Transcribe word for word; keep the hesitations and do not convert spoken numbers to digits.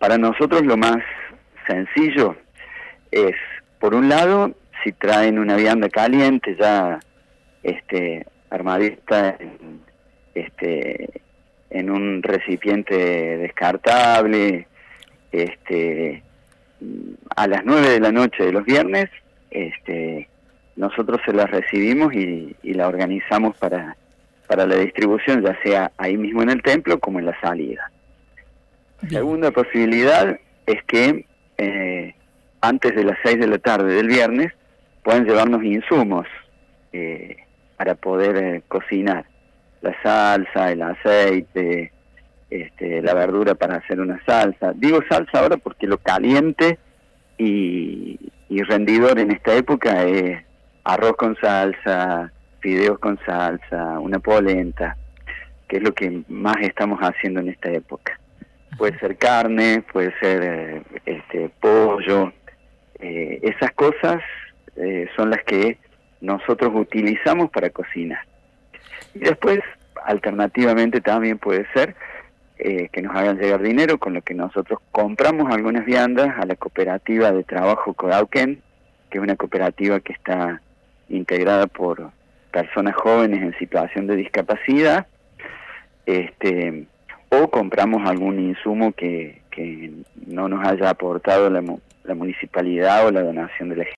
para nosotros lo más sencillo es, por un lado, si traen una vianda caliente ya este armadita en, este en un recipiente descartable, este a las nueve de la noche de los viernes, este nosotros se las recibimos y, y la organizamos para para la distribución, ya sea ahí mismo en el templo como en la salida. Bien. Segunda posibilidad es que eh, antes de las seis de la tarde del viernes puedan llevarnos insumos eh, para poder eh, cocinar. La salsa, el aceite, este, la verdura para hacer una salsa. Digo salsa ahora porque lo caliente y, y rendidor en esta época es arroz con salsa, fideos con salsa, una polenta, que es lo que más estamos haciendo en esta época. Puede ser carne, puede ser eh, este pollo, eh, esas cosas eh, son las que nosotros utilizamos para cocinar. Y después, alternativamente también puede ser eh, que nos hagan llegar dinero, con lo que nosotros compramos algunas viandas a la cooperativa de trabajo Codauquén, que es una cooperativa que está integrada por personas jóvenes en situación de discapacidad, este o compramos algún insumo que, que no nos haya aportado la, la municipalidad o la donación de la gente.